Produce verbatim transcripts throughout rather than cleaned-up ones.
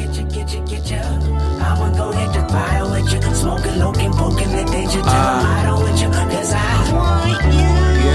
get you, get you, get you. I'ma go hit the fire with you. Smoking, looking, poking the danger. Tell uh, I don't with you, cause I want you.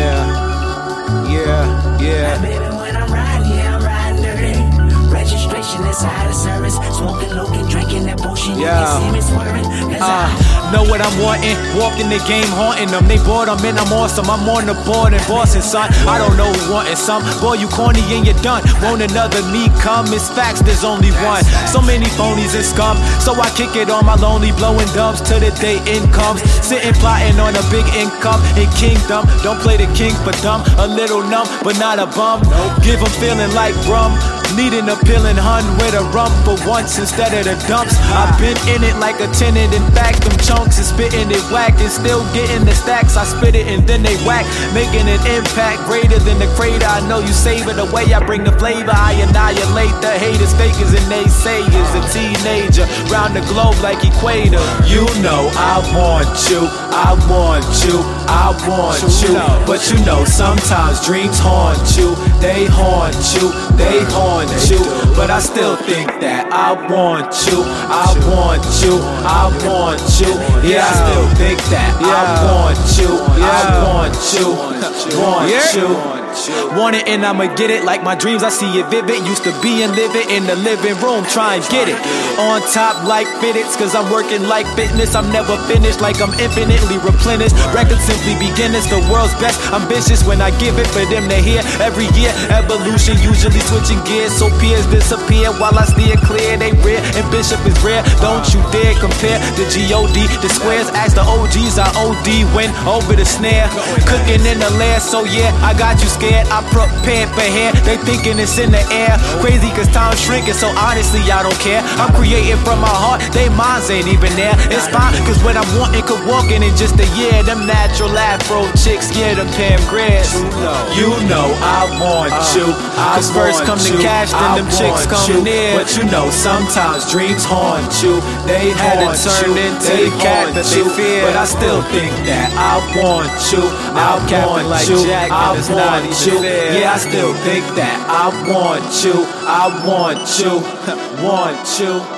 Yeah, yeah, yeah. And baby, when I'm riding, yeah, I'm riding dirty. Registration inside of service. Smoking, looking, drinking that bullshit. Yeah. You can see me swerving, cause uh, I know what I'm wanting. Walking the game, haunting them. They bored, I'm in, I'm awesome. I'm on the board in Boston, son. I don't know who wanting some. Boy, you corny and you're done. Won't another me come? It's facts, there's only one. So many phonies and scum. So I kick it on my lonely, blowing dubs till the day incomes. Sitting plotting on a big income in kingdom. Don't play the king for dumb. A little numb, but not a bum. Give them feeling like rum. Needing a pillin' hun with a rum for once instead of the dumps. I've been in it like a tenant. In fact, them chunks is spitting it whack and still getting the stacks. I spit it and then they whack, making an impact greater than the crater. I know you save it away. I bring the flavor. I annihilate the haters, fakers, and naysayers. A teenager round the globe like equator. You know I want you, I want you, I want you. But you know sometimes dreams haunt you. They haunt you, they haunt you, but I still think that I want you, I want you, I want you. Yeah, I still think that I want you, I want you, want you. Want it and I'ma get it like my dreams, I see it vivid. Used to be and live it in the living room, try and get it on top like fitteds, cause I'm working like fitness. I'm never finished like I'm infinitely replenished. Records simply beginners, the world's best. Ambitious when I give it for them to hear. Every year, evolution, usually switching gears. So peers disappear while I steer clear. They rear and Bishop is rare. Don't you dare compare the G O D, the squares. Ask the O Gs, I O D went over the snare. Cooking in the lair, so yeah, I got you scared. I prepared for hair, they thinking it's in the air. Crazy cause time's shrinking, so honestly I don't care. I'm creating from my heart, they minds ain't even there. It's fine cause when I'm wanting could walking in just a year. Them natural afro chicks, yeah, them Pam Griers. You know I want you, cause first come the cash, then them chicks come near. But you know sometimes dreams haunt you. They had to turn into the cat that they fear. But I still think that I want you, I want you, I want you. Yeah, I still think that I want you, I want you, want you.